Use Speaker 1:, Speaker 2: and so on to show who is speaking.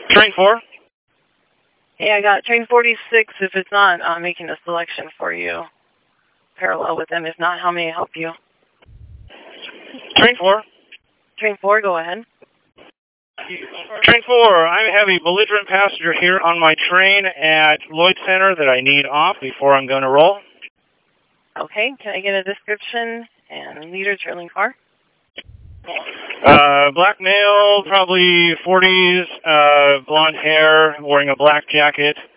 Speaker 1: Train 4.
Speaker 2: Hey, I got train 46. If it's not, I'm making a selection for you. Parallel with them. If not, how may I help you?
Speaker 1: Train 4.
Speaker 2: Train 4, go ahead.
Speaker 1: Train 4, I have a belligerent passenger here on my train at Lloyd Center that I need off before I'm going to roll.
Speaker 2: Okay, can I get a description and leader trailing car?
Speaker 1: Black male, probably 40s, blonde hair, wearing a black jacket.